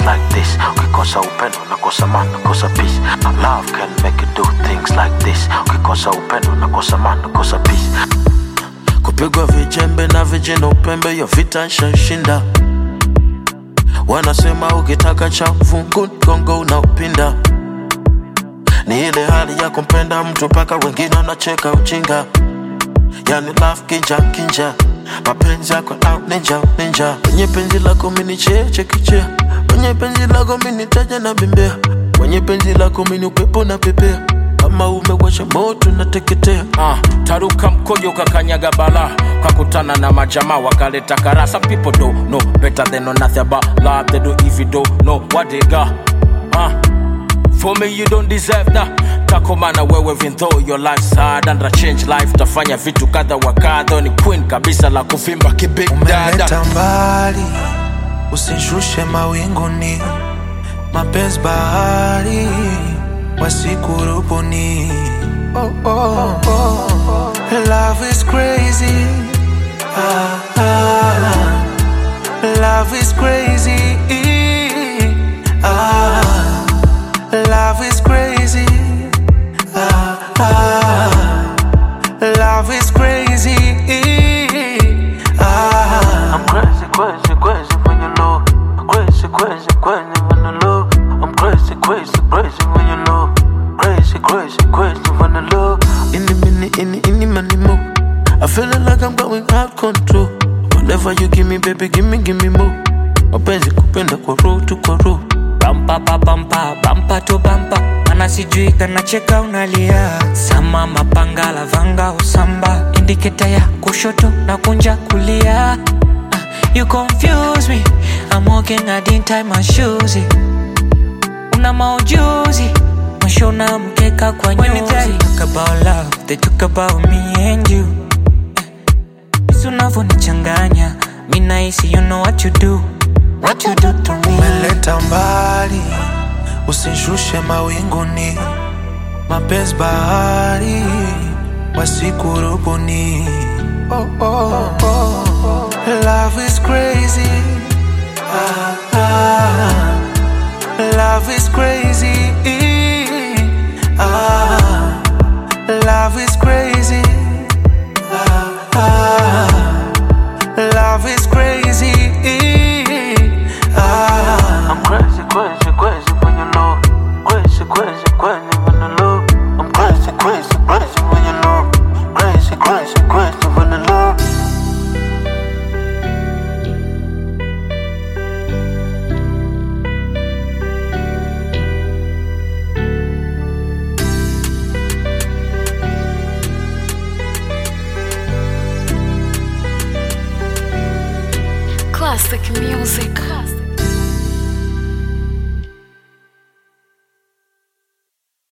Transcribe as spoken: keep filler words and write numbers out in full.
like this. Ukikosa upendo nakosa amani, nakosa peace. Love can make you do things like this. Ukikosa upendo nakosa amani, nakosa peace. Kupigwa vijembe na vijana upembe, yo vita shashinda. Wanasema ukitaka cha fungu gongo unaupinda. Ni ile hali ya kumpenda mtu paka wengine wanacheka ujinga. Yani love kinja kinja, mapenzi yako out ninja ninja. Kwenye penzi lako mini cheche kiche, kwenye penzi lako mini taja na bimbea, kwenye penzi lako mini upepo na pepea. Kama umewasha moto na teketea. uh, Taruka mkojo kakanyaga bala, kakutana na majama wakaleta kara. Some people don't know better than know nothing about love. They do if you don't know what they got. uh, For me you don't deserve that. Takomana wewe even though your life's hard. And change life tafanya vitu kadha wa kadha. Ni queen kabisa la kuvimba kibig dada. Umeleta mbali, usishushe mawinguni. Mapenzi bahari, wasikurubuni. Oh, oh, oh. Love is crazy. Ah, ah. Love is crazy. Ah, love is crazy. Ah, ah. Love is crazy. Ah. I'm crazy, crazy, crazy when you know. Crazy, crazy, crazy when you know. I'm crazy, crazy, crazy when you know. Crazy, crazy, crazy when you know. Any minute, any, any money more. I feeling like I'm going out control. Whatever you give me, baby, give me, give me more. Mapenzi kupenda kwa roho tu kwa roho. Bampa pa bampa, bampa to bampa. Mana sijui kanacheka unalia. Sama mapanga lavanga usamba. Indiketa ya kushoto na kunja kulia. uh, You confuse me. I'm walking, I didn't tie my shoes. Una maujuzi, mshona mkeka kwa nyuzi. When they talk about love, they talk about me and you. Isu unavonichanganya, mi nahisi you know what you do. What you do to me. Umeleta mbali, usishushe mawinguni. Mapenzi bahari, wasikurubuni. Oh, oh, oh. Love is crazy. Ah, ah. Love is crazy. Ah, love is crazy. Ah, ah. Love is crazy. Ah. I'm crazy, crazy, crazy when you know. Crazy, crazy, crazy when you know. I'm crazy, crazy, crazy when you know. Crazy, crazy, crazy when you know. Classic music.